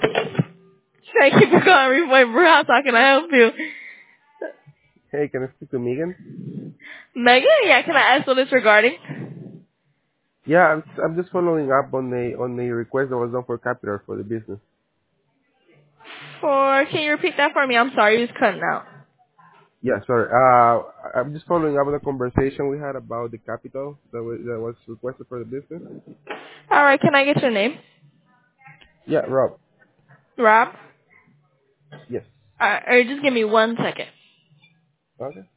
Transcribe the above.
Thank you for calling Repoint Brewhouse. How can I help you? Hey, can I speak to Megan? Megan, yeah, can I ask what it's regarding? Yeah, I'm just following up on the request that was done for capital for the business. Can you repeat that for me? I'm sorry, you was cutting out. Yeah, sorry. I'm just following up on the conversation we had about the capital that was requested for the business. Alright, can I get your name? Yeah, Rob. Rob? Yes. Alright, just give me 1 second. Okay.